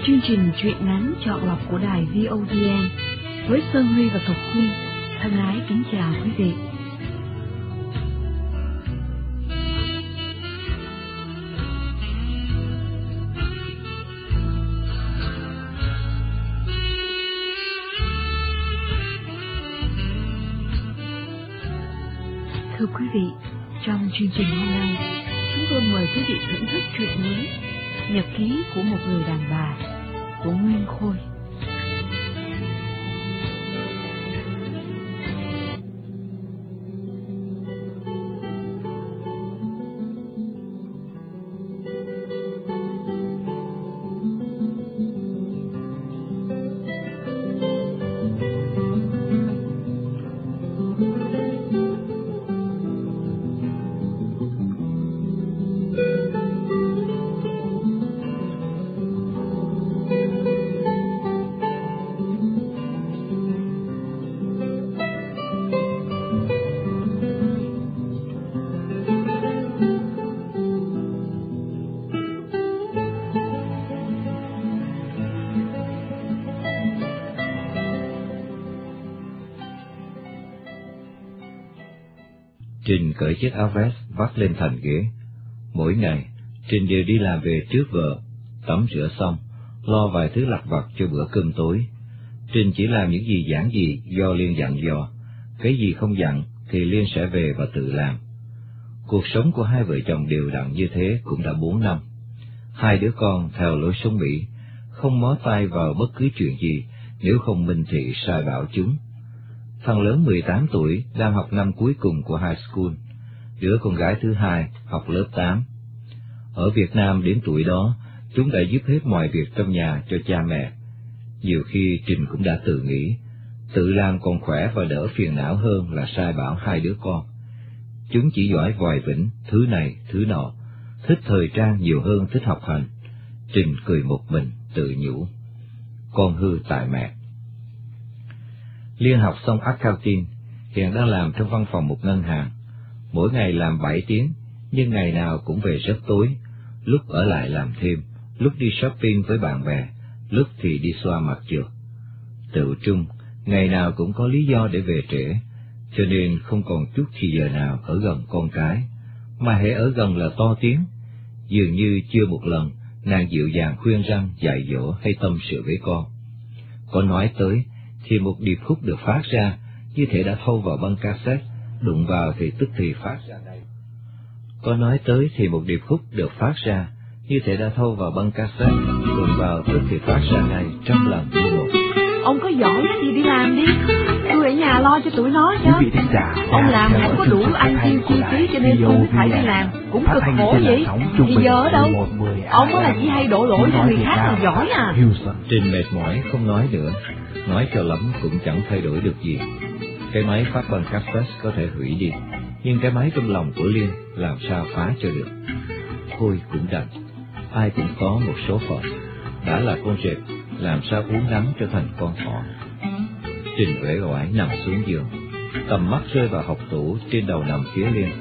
chương trình truyện ngắn chọn lọc của đài VODN với Sơn Huy và Thục Huy thân ái kính chào quý vị. Thưa quý vị, trong chương trình hôm nay, chúng tôi mời quý vị thưởng thức truyện mới Nhật ký của một người đàn bà của Nguyên Khôi. Trình cởi chiếc áo vest vắt lên thành ghế. Mỗi ngày, Trình đều đi làm về trước vợ, tắm rửa xong, lo vài thứ lặt vặt cho bữa cơm tối. Trình chỉ làm những gì giản dị do Liên dặn dò, cái gì không dặn thì Liên sẽ về và tự làm. Cuộc sống của hai vợ chồng đều đặn như thế cũng đã 4 năm. Hai đứa con theo lối sống Mỹ, không mó tay vào bất cứ chuyện gì nếu không minh thị sai bảo chúng. Thằng lớn 18 tuổi đang học năm cuối cùng của high school, đứa con gái thứ hai học lớp 8. Ở Việt Nam đến tuổi đó, chúng đã giúp hết mọi việc trong nhà cho cha mẹ. Nhiều khi Trình cũng đã tự nghĩ, tự làm còn khỏe và đỡ phiền não hơn là sai bảo hai đứa con. Chúng chỉ giỏi vòi vĩnh, thứ này, thứ nọ, thích thời trang nhiều hơn thích học hành. Trình cười một mình, tự nhủ, con hư tại mẹ. Liên học xong accounting, hiện đang làm trong văn phòng một ngân hàng. Mỗi ngày làm 7 tiếng, nhưng ngày nào cũng về rất tối, lúc ở lại làm thêm, lúc đi shopping với bạn bè, lúc thì đi xoa mặt trượt. Tự trung, ngày nào cũng có lý do để về trễ, cho nên không còn chút thì giờ nào ở gần con cái, mà hễ ở gần là to tiếng. Dường như chưa một lần nàng dịu dàng khuyên răn, dạy dỗ hay tâm sự với con. Có nói tới thì một điệp khúc được phát ra, như thể đã thâu vào băng cassette, đụng vào thì tức thì phát ra đây. Có nói tới thì một điệp khúc được phát ra, như thể đã thâu vào băng cassette, đụng vào tức thì phát ra ngay, trăm lần như một. Ông có giỏi thì đi làm đi, tôi ở nhà lo cho tụi nó chứ. Ông làm không có đủ ăn tiêu chi phí cho nên tôi mới phải đi làm, cũng cực khổ vậy. Thì giờ ở đâu? Ông có là chỉ hay đổ lỗi cho người khác là giỏi à? Trình mệt mỏi không nói nữa, nói cho lắm cũng chẳng thay đổi được gì. Cái máy phát băng cassette có thể hủy đi, nhưng cái máy trong lòng của Liên làm sao phá cho được. Thôi cũng đành, ai cũng có một số phận, đã là con rệp, làm sao uốn nắn cho thành con thỏ. Trình uể oải nằm xuống giường, tầm mắt rơi vào học tủ trên đầu nằm phía Liên.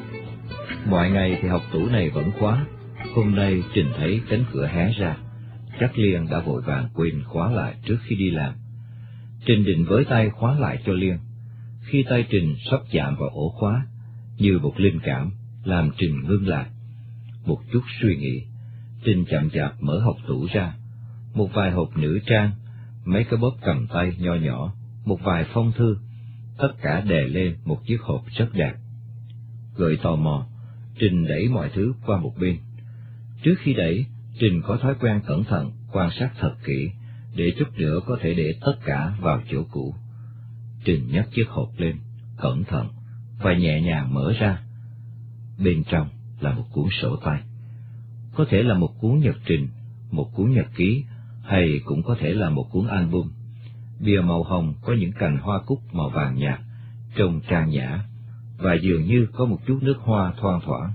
Mọi ngày thì học tủ này vẫn khóa, hôm nay Trình thấy cánh cửa hé ra, chắc Liên đã vội vàng quên khóa lại trước khi đi làm. Trình định với tay khóa lại cho Liên. Khi tay Trình sắp chạm vào ổ khóa, như một linh cảm làm Trình ngưng lại. Một chút suy nghĩ, Trình chậm chạp mở hộc tủ ra. Một vài hộp nữ trang, mấy cái bóp cầm tay nho nhỏ, một vài phong thư, tất cả đè lên một chiếc hộp rất đẹp. Gợi tò mò, Trình đẩy mọi thứ qua một bên. Trước khi đẩy, Trình có thói quen cẩn thận quan sát thật kỹ, để chút nữa có thể để tất cả vào chỗ cũ. Trình nhấc chiếc hộp lên, cẩn thận, và nhẹ nhàng mở ra. Bên trong là một cuốn sổ tay. Có thể là một cuốn nhật trình, một cuốn nhật ký, hay cũng có thể là một cuốn album. Bìa màu hồng có những cành hoa cúc màu vàng nhạt, trông trang nhã, và dường như có một chút nước hoa thoang thoảng.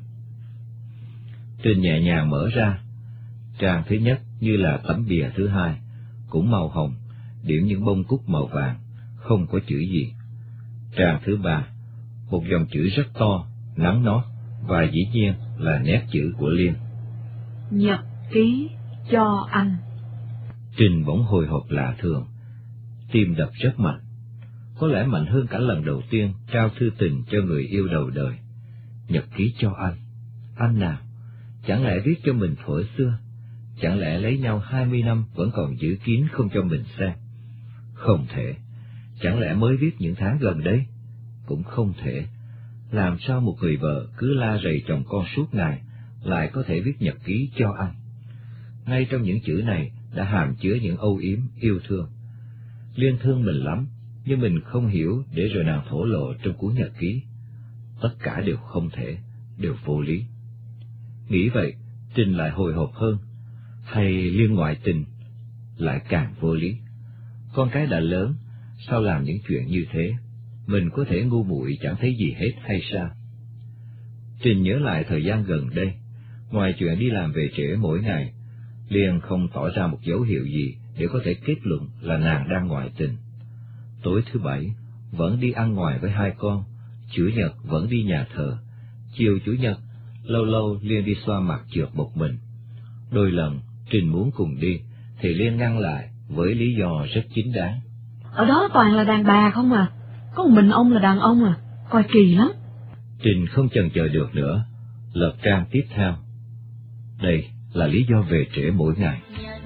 Trình nhẹ nhàng mở ra. Trang thứ nhất như là tấm bìa thứ hai, cũng màu hồng, điểm những bông cúc màu vàng, không có chữ gì. Trang thứ ba, một dòng chữ rất to, nắn nót, và dĩ nhiên là nét chữ của Liên. Nhật ký cho anh. Trinh bỗng hồi hộp lạ thường, tim đập rất mạnh, có lẽ mạnh hơn cả lần đầu tiên trao thư tình cho người yêu đầu đời. Nhật ký cho anh nào? Chẳng lẽ viết cho mình thuở xưa? Chẳng lẽ lấy nhau 20 năm vẫn còn giữ kín không cho mình xem? Không thể. Chẳng lẽ mới viết những tháng gần đây? Cũng không thể. Làm sao một người vợ cứ la rầy chồng con suốt ngày lại có thể viết nhật ký cho anh? Ngay trong những chữ này đã hàm chứa những âu yếm yêu thương. Liên thương mình lắm, nhưng mình không hiểu để rồi nàng thổ lộ trong cuốn nhật ký. Tất cả đều không thể, đều vô lý. Nghĩ vậy, Trinh lại hồi hộp hơn. Hay Liên ngoại tình lại càng vô lý. Con cái đã lớn, sao làm những chuyện như thế? Mình có thể ngu muội chẳng thấy gì hết hay sao? Trinh nhớ lại thời gian gần đây, ngoài chuyện đi làm về trễ mỗi ngày, Liên không tỏ ra một dấu hiệu gì để có thể kết luận là nàng đang ngoại tình. Tối thứ Bảy vẫn đi ăn ngoài với hai con, Chủ nhật vẫn đi nhà thờ, chiều Chủ nhật lâu lâu Liên đi xoa mặt trượt một mình. Đôi lần Trinh muốn cùng đi thì Liên ngăn lại với lý do rất chính đáng. Ở đó toàn là đàn bà không à, có một mình ông là đàn ông à, coi kỳ lắm. Trinh không chần chờ được nữa, lật trang tiếp theo. Đây là lý do về trễ mỗi ngày.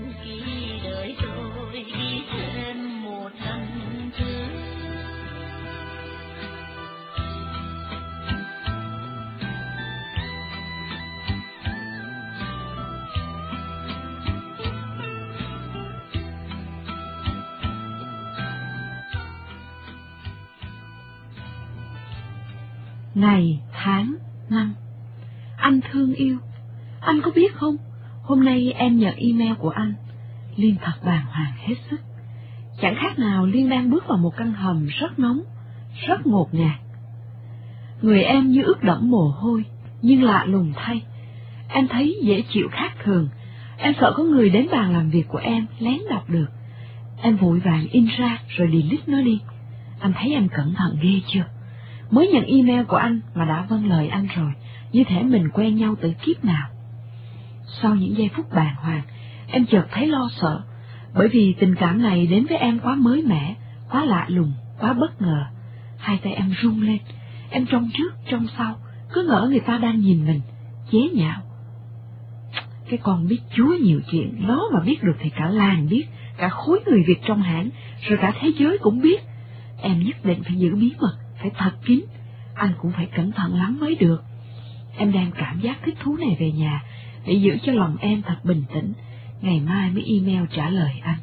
Ngày, tháng, năm. Anh thương yêu, anh có biết không, hôm nay em nhận email của anh. Liên thật bàng hoàng hết sức. Chẳng khác nào Liên đang bước vào một căn hầm rất nóng, rất ngột ngạt. Người em như ướt đẫm mồ hôi, nhưng lạ lùng thay, em thấy dễ chịu khác thường. Em sợ có người đến bàn làm việc của em lén đọc được. Em vội vàng in ra rồi delete nó đi. Anh thấy em cẩn thận ghê chưa? Mới nhận email của anh mà đã vâng lời anh rồi, như thể mình quen nhau từ kiếp nào. Sau những giây phút bàng hoàng, em chợt thấy lo sợ, bởi vì tình cảm này đến với em quá mới mẻ, quá lạ lùng, quá bất ngờ. Hai tay em run lên, em trông trước, trông sau, cứ ngỡ người ta đang nhìn mình, chế nhạo. Cái con biết chúa nhiều chuyện, nó mà biết được thì cả làng biết, cả khối người Việt trong hãng, rồi cả thế giới cũng biết. Em nhất định phải giữ bí mật, phải thật kín, anh cũng phải cẩn thận lắm mới được. Em đang cảm giác thích thú này về nhà, để giữ cho lòng em thật bình tĩnh, ngày mai mới email trả lời anh.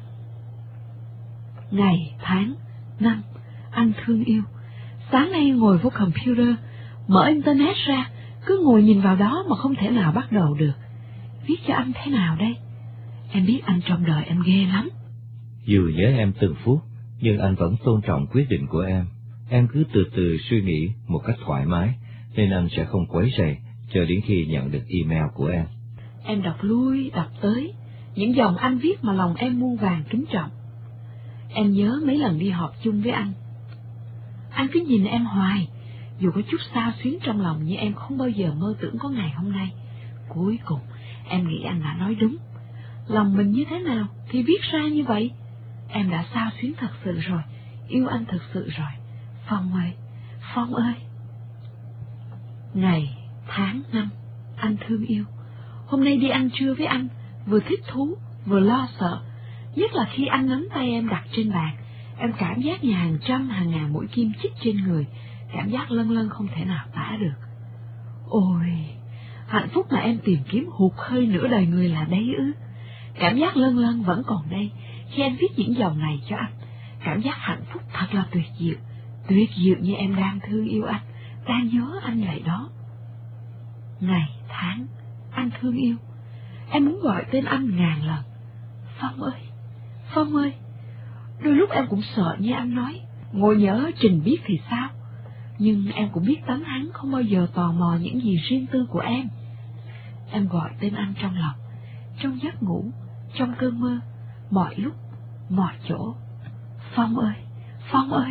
Ngày, tháng, năm, anh thương yêu. Sáng nay ngồi vô computer, mở internet ra, cứ ngồi nhìn vào đó mà không thể nào bắt đầu được. Viết cho anh thế nào đây? Em biết anh trong đời em ghê lắm. Dù nhớ em từng phút, nhưng anh vẫn tôn trọng quyết định của em. Em cứ từ từ suy nghĩ một cách thoải mái, nên anh sẽ không quấy rầy chờ đến khi nhận được email của em. Em đọc lui, đọc tới, những dòng anh viết mà lòng em muôn vàn kính trọng. Em nhớ mấy lần đi họp chung với anh cứ nhìn em hoài, dù có chút xao xuyến trong lòng nhưng em không bao giờ mơ tưởng có ngày hôm nay. Cuối cùng, em nghĩ anh đã nói đúng. Lòng mình như thế nào thì viết ra như vậy. Em đã xao xuyến thật sự rồi, yêu anh thật sự rồi. Phong ơi, Phong ơi. Ngày, tháng, năm, anh thương yêu. Hôm nay đi ăn trưa với anh, vừa thích thú, vừa lo sợ. Nhất là khi anh nắm tay em đặt trên bàn, em cảm giác như hàng trăm, hàng ngàn mũi kim chích trên người, cảm giác lâng lâng không thể nào tả được. Ôi, hạnh phúc mà em tìm kiếm hụt hơi nửa đời người là đấy ư? Cảm giác lâng lâng vẫn còn đây khi em viết những dòng này cho anh. Cảm giác hạnh phúc thật là tuyệt diệu như em đang thương yêu anh, đang nhớ anh vậy đó. Ngày, tháng, anh thương yêu. Em muốn gọi tên anh ngàn lần. Phong ơi, Phong ơi. Đôi lúc em cũng sợ như anh nói, ngồi nhớ Trình biết thì sao. Nhưng em cũng biết tánh hắn không bao giờ tò mò những gì riêng tư của em. Em gọi tên anh trong lòng, trong giấc ngủ, trong cơn mơ, mọi lúc, mọi chỗ. Phong ơi, Phong ơi.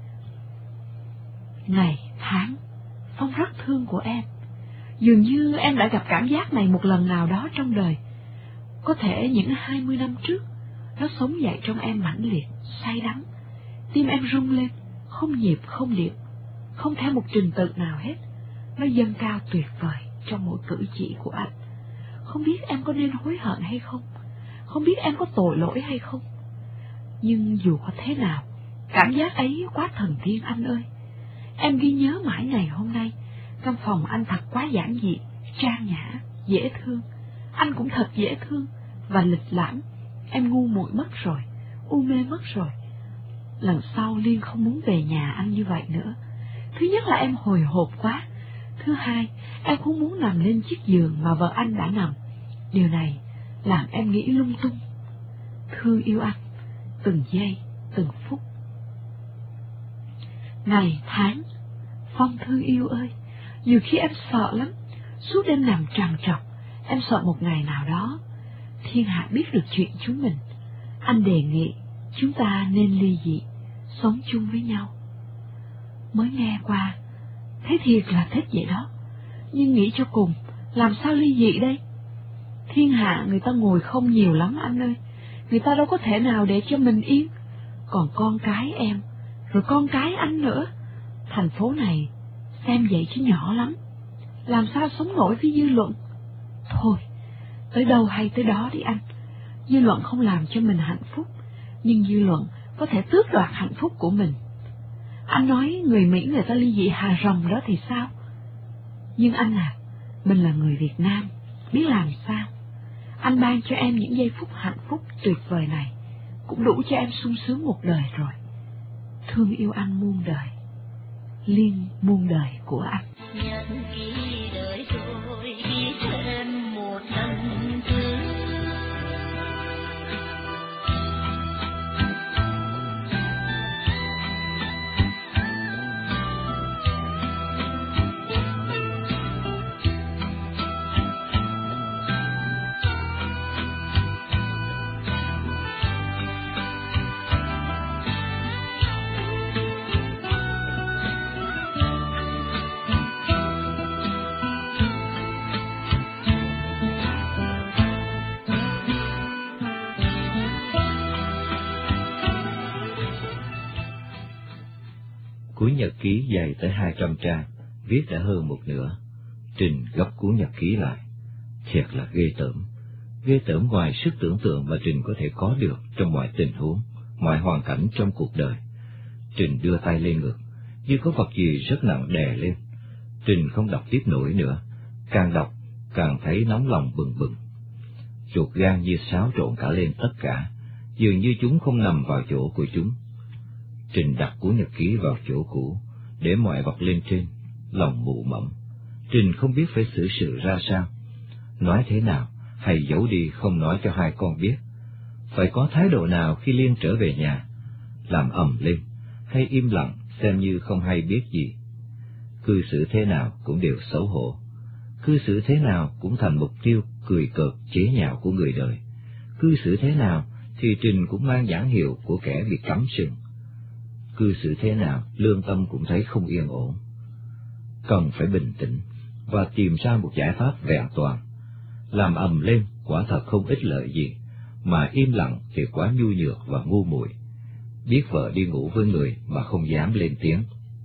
Ngày, tháng, Phong rất thương của em. Dường như em đã gặp cảm giác này một lần nào đó trong đời. Có thể những 20 năm trước, Nó sống dậy trong em mãnh liệt, say đắm. Tim em rung lên, không nhịp không điệu, không theo một trình tự nào hết. Nó dâng cao tuyệt vời trong mỗi cử chỉ của anh. Không biết em có nên hối hận hay không, không biết em có tội lỗi hay không. Nhưng dù có thế nào, cảm giác ấy quá thần tiên anh ơi. Em ghi nhớ mãi ngày hôm nay, căn phòng anh thật quá giản dị, trang nhã, dễ thương. Anh cũng thật dễ thương và lịch lãm. Em ngu muội mất rồi, u mê mất rồi. Lần sau Liên không muốn về nhà anh như vậy nữa. Thứ nhất là em hồi hộp quá. Thứ hai, em không muốn nằm lên chiếc giường mà vợ anh đã nằm. Điều này làm em nghĩ lung tung. Thương yêu anh, từng giây, từng phút. Ngày, tháng, Phong thương yêu ơi, nhiều khi em sợ lắm. Suốt đêm nằm trằn trọc, em sợ một ngày nào đó thiên hạ biết được chuyện chúng mình. Anh đề nghị chúng ta nên ly dị, sống chung với nhau. Mới nghe qua, thấy thiệt là thích vậy đó. Nhưng nghĩ cho cùng, làm sao ly dị đây? Thiên hạ người ta ngồi không nhiều lắm anh ơi. Người ta đâu có thể nào để cho mình yên. Còn con cái em, rồi con cái anh nữa. Thành phố này xem vậy chứ nhỏ lắm. Làm sao sống nổi với dư luận? Thôi, tới đâu hay tới đó đi anh. Dư luận không làm cho mình hạnh phúc, nhưng dư luận có thể tước đoạt hạnh phúc của mình. Anh nói người Mỹ người ta ly dị hà rầm đó thì sao? Nhưng anh à, mình là người Việt Nam, biết làm sao. Anh ban cho em những giây phút hạnh phúc tuyệt vời này, cũng đủ cho em sung sướng một đời rồi. Thương yêu anh muôn đời, Liên muôn đời của anh. Nhân kỷ đời tôi đi thêm một lần nữa. Cuốn nhật ký dày tới 200 trang, viết đã hơn một nửa. Trình gấp cuốn nhật ký lại. Thiệt là ghê tởm ngoài sức tưởng tượng mà Trình có thể có được trong mọi tình huống, mọi hoàn cảnh trong cuộc đời. Trình đưa tay lên ngực, như có vật gì rất nặng đè lên. Trình không đọc tiếp nổi nữa, càng đọc càng thấy nóng lòng bừng bừng. Ruột gan như xáo trộn cả lên tất cả, dường như chúng không nằm vào chỗ của chúng. Trình đặt cuốn nhật ký vào chỗ cũ, để mọi vật lên trên, lòng mụ mẫm. Trình không biết phải xử sự ra sao, nói thế nào hay giấu đi không nói cho hai con biết. Phải có thái độ nào khi Liên trở về nhà, làm ầm lên hay im lặng xem như không hay biết gì. Cư xử thế nào cũng đều xấu hổ, cư xử thế nào cũng thành mục tiêu cười cợt chế nhạo của người đời. Cư xử thế nào thì Trình cũng mang nhãn hiệu của kẻ bị cắm sừng. Cư xử thế nào lương tâm cũng thấy không yên ổn. Cần phải bình tĩnh và tìm ra một giải pháp vẹn toàn. Làm ầm lên quả thật không ích lợi gì, mà im lặng thì quá nhu nhược và ngu muội. Biết vợ đi ngủ với người mà không dám lên tiếng.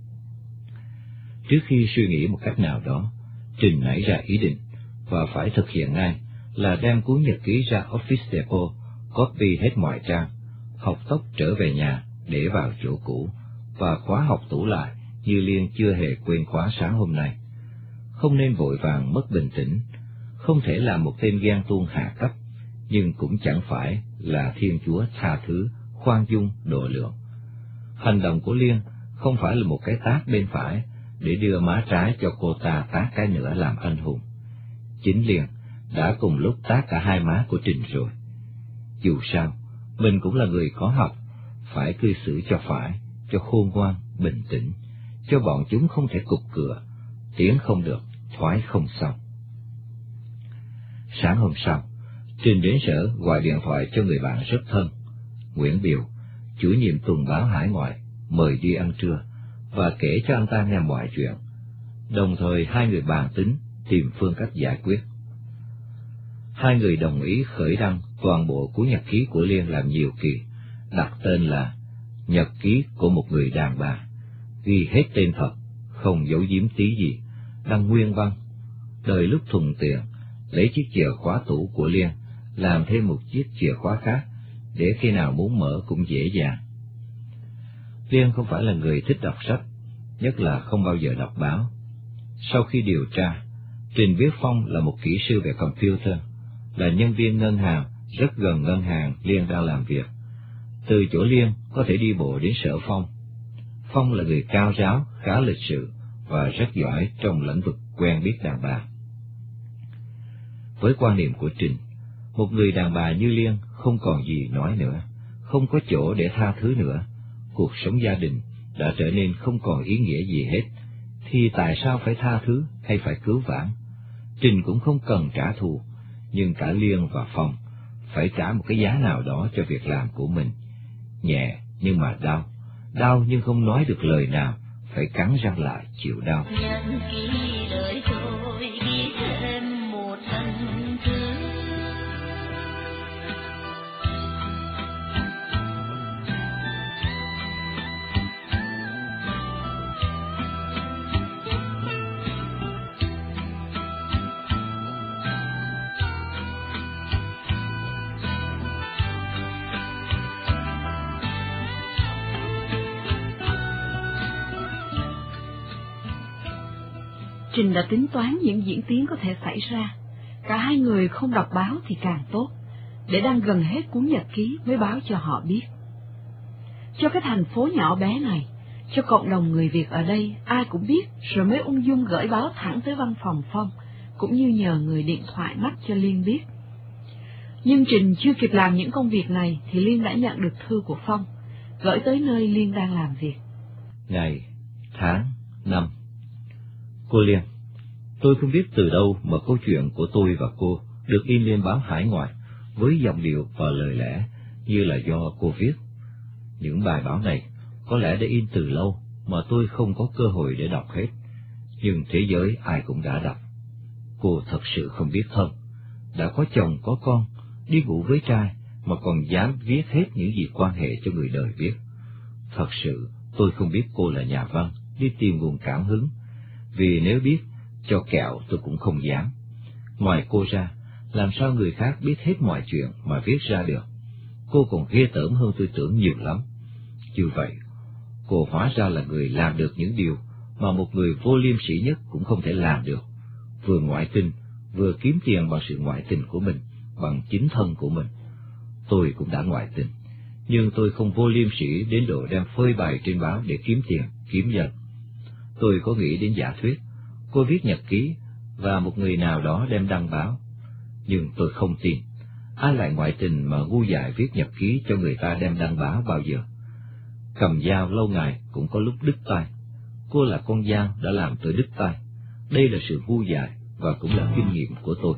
Trước khi suy nghĩ một cách nào đó, Trình nảy ra ý định, và phải thực hiện ngay, là đem cuốn nhật ký ra office depot, copy hết mọi trang, học tốc trở về nhà, để vào chỗ cũ, và khóa học tủ lại như Liên chưa hề quên khóa sáng hôm nay. Không nên vội vàng mất bình tĩnh, không thể là một tên ghen tuông hạ cấp, nhưng cũng chẳng phải là Thiên Chúa tha thứ, khoan dung, độ lượng. Hành động của Liên không phải là một cái tát bên phải để đưa má trái cho cô ta tát cái nữa làm anh hùng. Chính Liên đã cùng lúc tát cả hai má của Trình rồi. Dù sao, mình cũng là người có học, phải cư xử cho phải, cho khôn ngoan, bình tĩnh, cho bọn chúng không thể cục cửa, tiến không được, thoái không xong. Sáng hôm sau, Trình đến sở gọi điện thoại cho người bạn rất thân, Nguyễn Biều, chủ nhiệm tuần báo hải ngoại, mời đi ăn trưa, và kể cho anh ta nghe mọi chuyện. Đồng thời hai người bàn tính tìm phương cách giải quyết. Hai người đồng ý khởi đăng toàn bộ cuốn nhật ký của Liên làm nhiều kỳ, đặt tên là Nhật ký của một người đàn bà, ghi hết tên thật, không giấu giếm tí gì, đăng nguyên văn. Đời lúc thuận tiện, lấy chiếc chìa khóa tủ của Liên, làm thêm một chiếc chìa khóa khác, để khi nào muốn mở cũng dễ dàng. Liên không phải là người thích đọc sách, nhất là không bao giờ đọc báo. Sau khi điều tra, Trình biết Phong là một kỹ sư về computer, là nhân viên ngân hàng, rất gần ngân hàng Liên đang làm việc. Từ chỗ Liên có thể đi bộ đến sở Phong. Phong là người cao ráo, khá lịch sự và rất giỏi trong lĩnh vực quen biết đàn bà. Với quan niệm của Trình, một người đàn bà như Liên không còn gì nói nữa, không có chỗ để tha thứ nữa. Cuộc sống gia đình đã trở nên không còn ý nghĩa gì hết, thì tại sao phải tha thứ hay phải cứu vãn? Trình cũng không cần trả thù, nhưng cả Liên và Phong phải trả một cái giá nào đó cho việc làm của mình. Nhẹ nhưng mà đau, đau nhưng không nói được lời nào, phải cắn răng lại chịu đau. Nhân ký đời tôi ghi thêm một lần thứ. Trình đã tính toán những diễn tiến có thể xảy ra. Cả hai người không đọc báo thì càng tốt, để đăng gần hết cuốn nhật ký mới báo cho họ biết. Cho cái thành phố nhỏ bé này, cho cộng đồng người Việt ở đây, ai cũng biết, rồi mới ung dung gửi báo thẳng tới văn phòng Phong, cũng như nhờ người điện thoại mách cho Liên biết. Nhưng Trình chưa kịp làm những công việc này thì Liên đã nhận được thư của Phong, gửi tới nơi Liên đang làm việc. Ngày, tháng, năm. Cô Liên, tôi không biết từ đâu mà câu chuyện của tôi và cô được in lên báo hải ngoại với giọng điệu và lời lẽ như là do cô viết. Những bài báo này có lẽ đã in từ lâu mà tôi không có cơ hội để đọc hết, nhưng thế giới ai cũng đã đọc. Cô thật sự không biết thân, đã có chồng có con, đi ngủ với trai mà còn dám viết hết những gì quan hệ cho người đời biết. Thật sự tôi không biết cô là nhà văn đi tìm nguồn cảm hứng, vì nếu biết, cho kẹo tôi cũng không dám. Ngoài cô ra, làm sao người khác biết hết mọi chuyện mà viết ra được? Cô còn ghê tởm hơn tôi tưởng nhiều lắm. Như vậy, cô hóa ra là người làm được những điều mà một người vô liêm sỉ nhất cũng không thể làm được. Vừa ngoại tình, vừa kiếm tiền bằng sự ngoại tình của mình, bằng chính thân của mình. Tôi cũng đã ngoại tình, nhưng tôi không vô liêm sỉ đến độ đem phơi bày trên báo để kiếm tiền, kiếm dân. Tôi có nghĩ đến giả thuyết, cô viết nhật ký và một người nào đó đem đăng báo. Nhưng tôi không tin, ai lại ngoại tình mà ngu dại viết nhật ký cho người ta đem đăng báo bao giờ. Cầm dao lâu ngày cũng có lúc đứt tay. Cô là con dao đã làm tôi đứt tay. Đây là sự ngu dại và cũng là kinh nghiệm của tôi.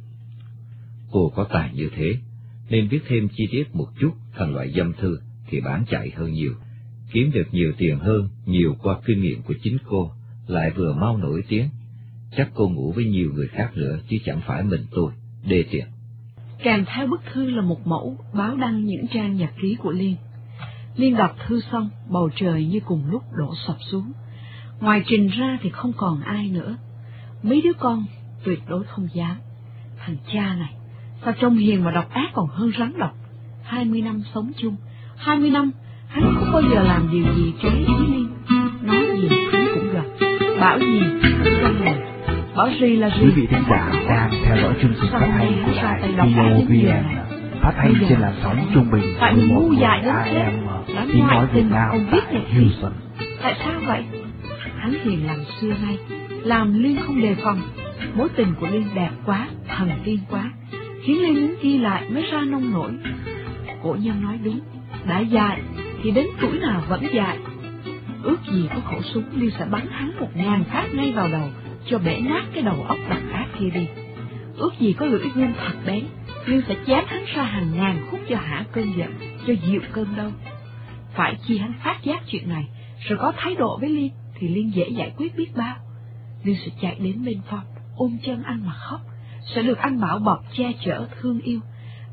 Cô có tài như thế, nên viết thêm chi tiết một chút thành loại dâm thư thì bán chạy hơn nhiều. Kiếm được nhiều tiền hơn nhiều qua kinh nghiệm của chính cô, lại vừa mau nổi tiếng. Chắc cô ngủ với nhiều người khác nữa chứ chẳng phải mình tôi, đê tiện. Kèm theo bức thư là một mẫu báo đăng những trang nhật ký của Liên. Liên đọc thư xong, bầu trời như cùng lúc đổ sập xuống. Ngoài Trình ra thì không còn ai nữa. Mấy đứa con tuyệt đối không dám. Thằng cha này, sao trông hiền mà độc ác còn hơn rắn độc. 20 năm sống chung, 20 năm hắn không bao giờ làm điều gì trái ý Liên. Nói gì hắn cũng gật, bảo gì cũng vâng lời. Bảo gì là gì. Quý vị thính giả đang theo dõi chương trình phát thanh của đài VOVN, phát thanh trên làn sóng trung bình 11 AM, tiếng nói Việt Nam tại Houston. Tại sao vậy? Hắn hiền làm xưa nay, làm Liên không đề phòng. Mối tình của Liên đẹp quá, thần tiên quá, khiến Liên muốn ghi lại mới ra nông nổi. Cổ nhân nói đúng, đã dại thì đến tuổi nào vẫn dại. Ước gì có khẩu súng, Liên sẽ bắn hắn 1000 phát ngay vào đầu, cho bể nát cái đầu óc độc ác kia đi. Ước gì có lưỡi gươm thật bén, Liên sẽ chém hắn ra hàng ngàn khúc cho hả cơn giận, cho dịu cơn đau. Phải chi hắn phát giác chuyện này, rồi có thái độ với Liên, thì Liên dễ giải quyết biết bao. Liên sẽ chạy đến bên Phong, ôm chân anh mà khóc, sẽ được anh bảo bọc che chở thương yêu.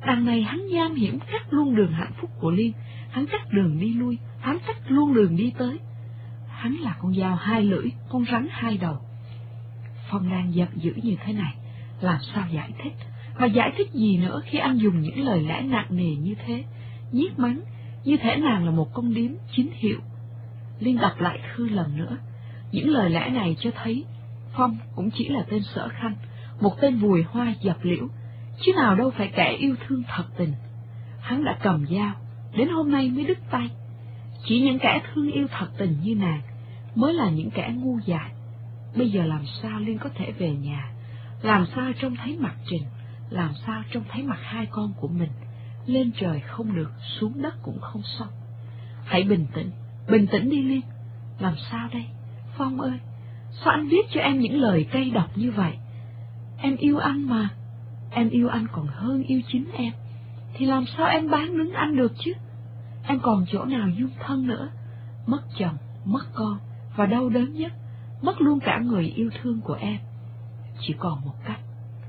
Đằng này hắn nham hiểm cắt luôn đường hạnh phúc của Liên, hắn cắt đường đi lui, hắn cắt luôn đường đi tới. Hắn là con dao hai lưỡi, con rắn hai đầu. Phong đang giận dữ như thế này, làm sao giải thích? Mà giải thích gì nữa khi anh dùng những lời lẽ nặng nề như thế, nhiếc mắng, như thể nàng là một con điếm chính hiệu. Liên đọc lại thư lần nữa. Những lời lẽ này cho thấy Phong cũng chỉ là tên Sở Khanh, một tên vùi hoa dập liễu, chứ nào đâu phải kẻ yêu thương thật tình. Hắn đã cầm dao, đến hôm nay mới đứt tay. Chỉ những kẻ thương yêu thật tình như nàng mới là những kẻ ngu dại. Bây giờ làm sao Liên có thể về nhà? Làm sao trông thấy mặt Trình? Làm sao trông thấy mặt hai con của mình? Lên trời không được, xuống đất cũng không xong. Hãy bình tĩnh đi Liên. Làm sao đây? Phong ơi, sao anh viết cho em những lời cay độc như vậy? Em yêu anh mà, em yêu anh còn hơn yêu chính em, thì làm sao em bán đứng anh được chứ? Em còn chỗ nào dung thân nữa? Mất chồng, mất con, và đau đớn nhất, mất luôn cả người yêu thương của em. Chỉ còn một cách.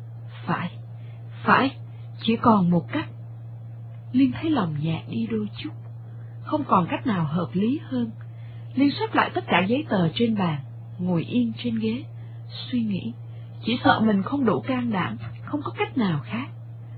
Phải, chỉ còn một cách. Liên thấy lòng nhẹ đi đôi chút. Không còn cách nào hợp lý hơn. Liên xếp lại tất cả giấy tờ trên bàn, ngồi yên trên ghế, suy nghĩ. Chỉ sợ mình không đủ can đảm, không có cách nào khác.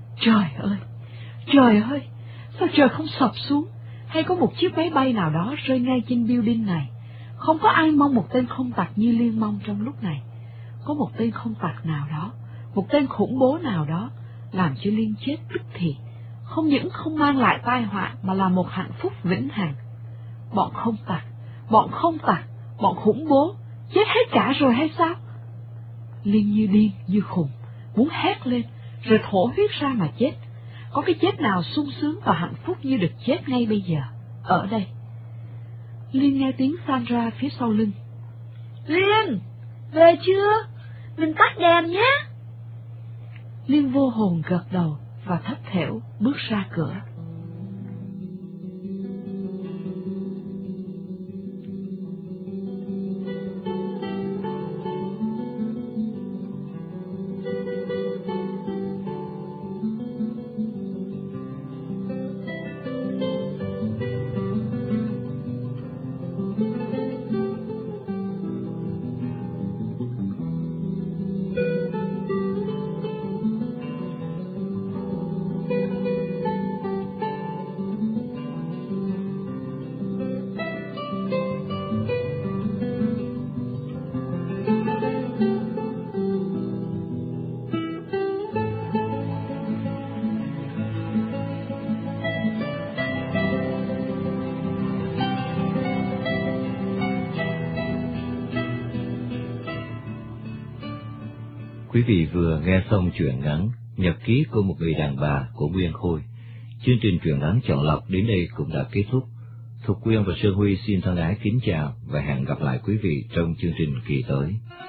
Trời ơi, sao trời không sập xuống, hay có một chiếc máy bay nào đó rơi ngay trên building này? Không có ai mong một tên không tặc như Liên mong trong lúc này. Có một tên không tặc nào đó, một tên khủng bố nào đó, làm cho Liên chết tức thì. Không những không mang lại tai họa mà là một hạnh phúc vĩnh hằng. Bọn không tặc, bọn khủng bố, chết hết cả rồi hay sao? Liên như điên, như khùng, muốn hét lên, rồi thổ huyết ra mà chết. Có cái chết nào sung sướng và hạnh phúc như được chết ngay bây giờ, ở đây. Liên nghe tiếng Sandra phía sau lưng. Liên, về chưa? Mình tắt đèn nhé. Liên vô hồn gật đầu và thất thểu bước ra cửa. Quý vị vừa nghe xong truyện ngắn Nhật ký của một người đàn bà của Nguyên Khôi. Chương trình truyện ngắn chọn lọc đến đây cũng đã kết thúc. Thục Quyên và Sơn Huy xin thân ái kính chào và hẹn gặp lại quý vị trong chương trình kỳ tới.